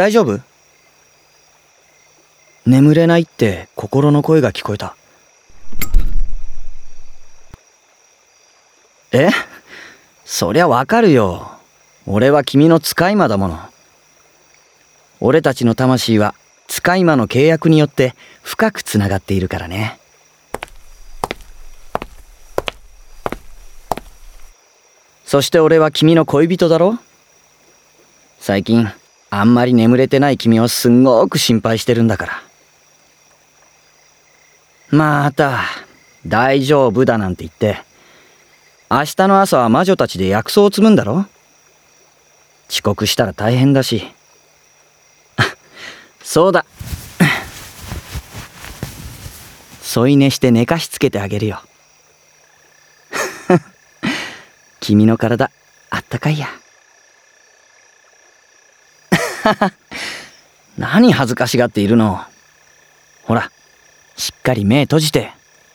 大丈夫？眠れないって心の声が聞こえた。そりゃわかるよ。俺は君の使い魔だもの。俺たちの魂は使い魔の契約によって深くつながっているからね。そして俺は君の恋人だろ。最近あんまり眠れてない君をすんごく心配してるんだから。また大丈夫だなんて言って明日の朝は魔女たちで薬草を摘むんだろ。遅刻したら大変だし。そうだ、添い寝して寝かしつけてあげるよ。君の体あったかいや。何恥ずかしがっているの。ほら、しっかり目閉じて。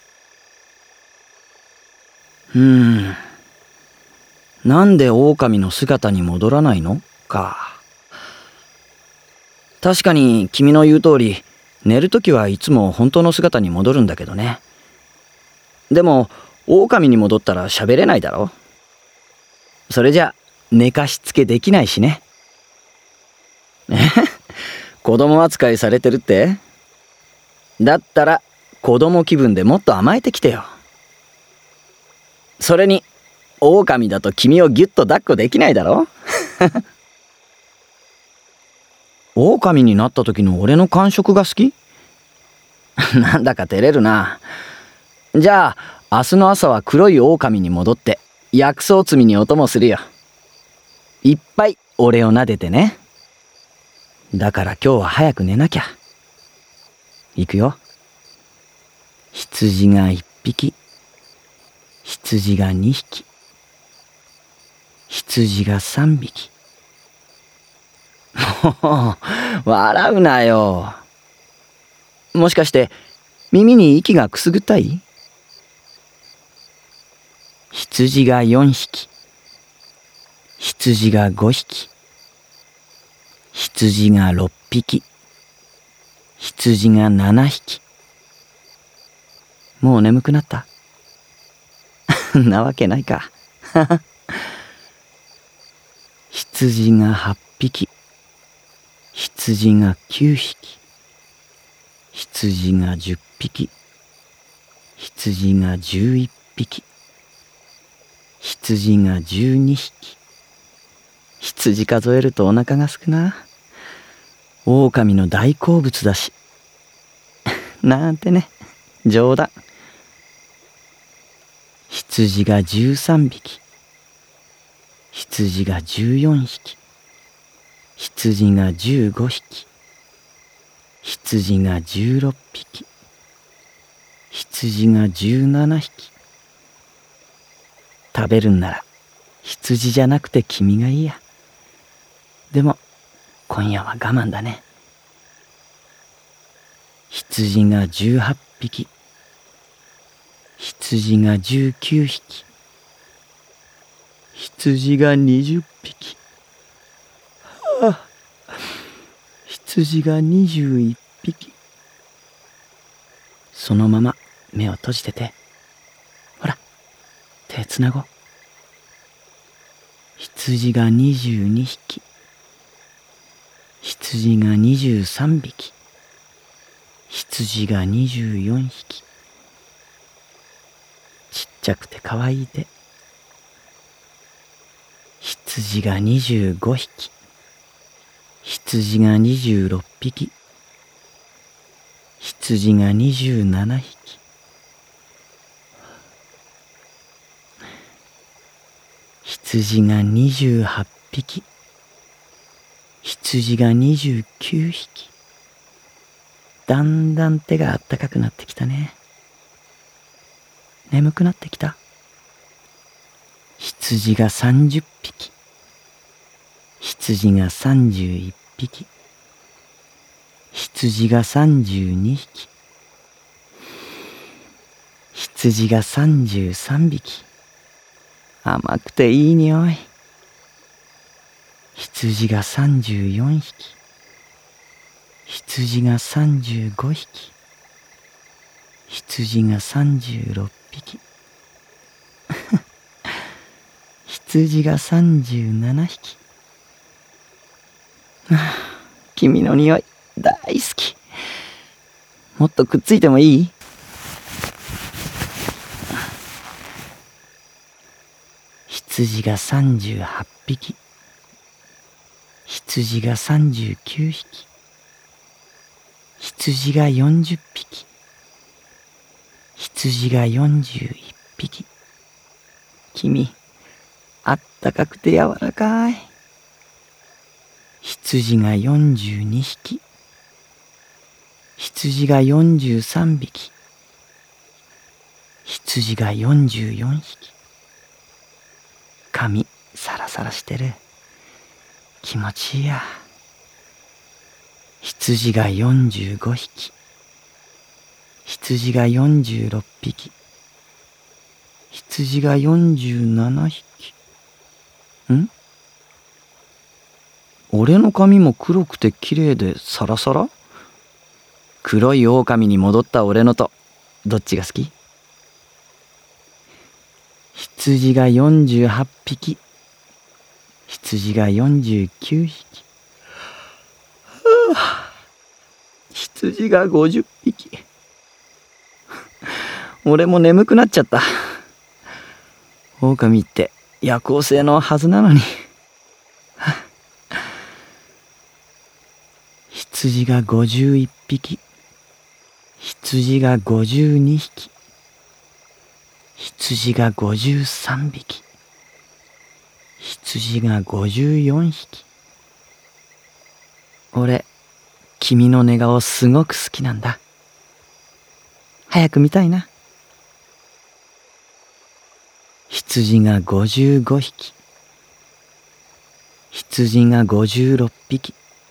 なんで狼の姿に戻らないのか。確かに君の言う通り、寝るときはいつも本当の姿に戻るんだけどね。でも狼に戻ったら喋れないだろ。それじゃ寝かしつけできないしね。子供扱いされてるって？だったら子供気分でもっと甘えてきてよ。それに狼だと君をギュッと抱っこできないだろ。狼になった時の俺の感触が好き？なんだか照れるな。じゃあ明日の朝は黒い狼に戻って薬草摘みにお供するよ。いっぱい俺を撫でてね。だから今日は早く寝なきゃ。行くよ。羊が1匹、羊が2匹、羊が3匹。もう笑うなよ。もしかして耳に息がくすぐったい？羊が4匹、羊が5匹、羊が6匹、羊が7匹。もう眠くなった？なわけないか。羊が8匹、羊が9匹、羊が10匹、羊が11匹、羊が12匹。羊数えるとお腹がすくな。狼の大好物だし。なんてね、冗談。羊が13匹、羊が14匹、羊が15匹、羊が16匹、羊が17匹。食べるんなら羊じゃなくて君がいいや。でも今夜は我慢だね。羊が18匹、羊が19匹、羊が20匹、羊が21匹。そのまま目を閉じてて。ほら、手つなごう。羊が22匹、羊が23匹、羊が24匹。ちっちゃくてかわいい手。羊が25匹、羊が26匹、羊が27匹。羊が28匹、羊が29匹。だんだん手があったかくなってきたね。眠くなってきた。羊が30匹、羊が31匹、羊が32匹、羊が33匹。甘くていい匂い。羊が34匹、 羊が35匹。羊が36匹。羊が37匹。君の匂い大好き。もっとくっついてもいい？羊が38匹。羊が39匹。羊が40匹。羊が41匹。君、あったかくて柔らかい。羊が42匹。羊が43匹。羊が44匹。髪サラサラしてる。気持ちいいや。羊が45匹。羊が46匹。羊が47匹。俺の髪も黒くて綺麗でサラサラ？黒い狼に戻った俺のとどっちが好き？羊が48匹。羊が49匹。羊が50匹。俺も眠くなっちゃった。狼って夜行性のはずなのに。羊が51匹。羊が52匹。羊が53匹。羊が54匹。俺、君の寝顔すごく好きなんだ。早く見たいな。羊が55匹。羊が56匹。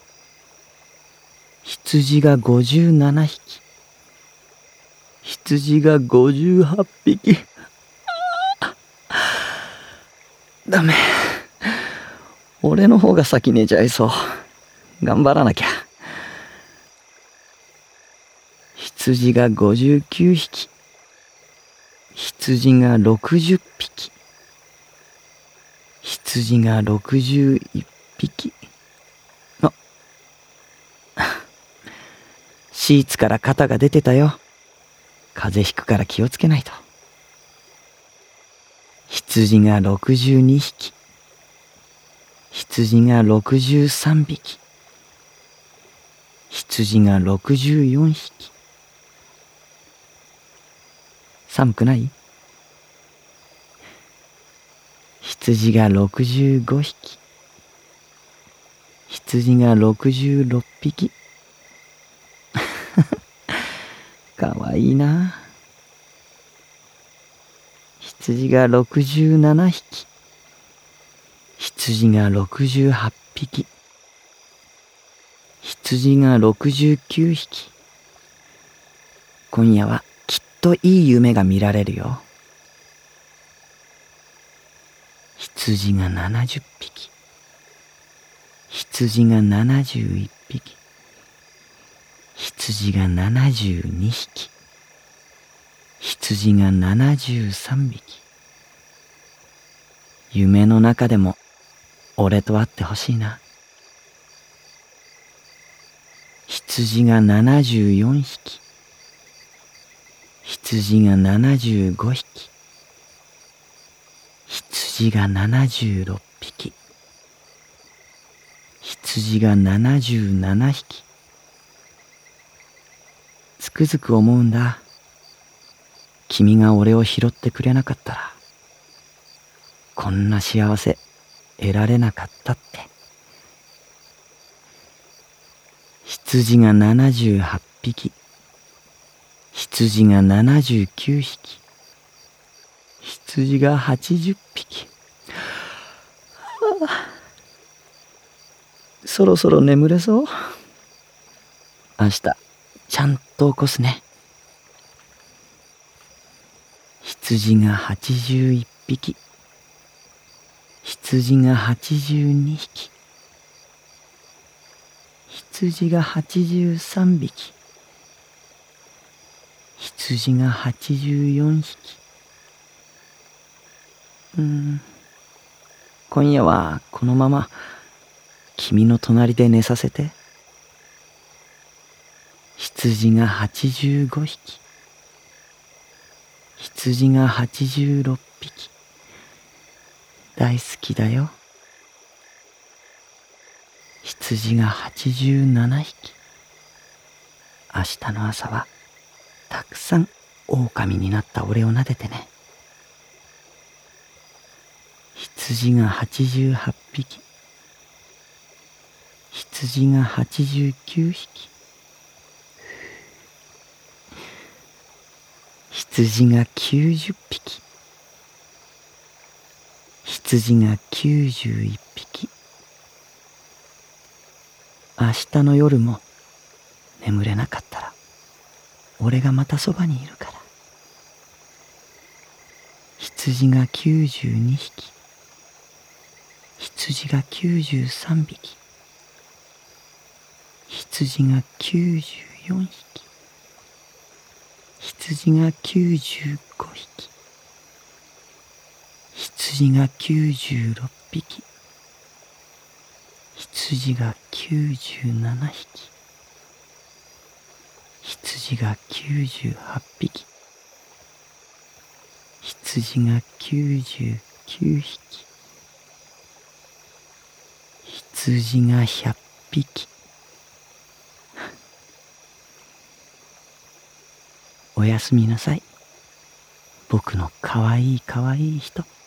羊が57匹。羊が58匹。ダメ。俺の方が先寝ちゃいそう。頑張らなきゃ。羊が59匹。羊が60匹。羊が61匹。シーツから肩が出てたよ。風邪ひくから気をつけないと。羊が62匹。羊が63匹。羊が64匹。寒くない？羊が65匹。羊が66匹。かわいいな。羊が67匹。羊が68匹。羊が69匹。今夜はきっといい夢が見られるよ。羊が70匹。羊が71匹。羊が72匹。羊が73匹。夢の中でも俺と会ってほしいな。羊が74匹。羊が75匹。羊が76匹。羊が77匹。つくづく思うんだ。君が俺を拾ってくれなかったら、こんな幸せ得られなかったって。羊が78匹。羊が79匹。羊が80匹。そろそろ眠れそう。明日ちゃんと起こすね。羊が81匹。羊が82匹。 羊が83匹、羊が84匹。今夜はこのまま君の隣で寝させて。羊が85匹、羊が86匹。大好きだよ。羊が87匹。明日の朝はたくさん狼になった俺を撫でてね。羊が88匹、羊が89匹。羊が90匹、羊が91匹。明日の夜も眠れなかったら俺がまたそばにいるから。羊が92匹、羊が93匹、羊が94匹、羊が95匹、羊が96匹、羊が97匹、羊が98匹、羊が99匹、羊が100匹。おやすみなさい、僕のかわいいかわいい人。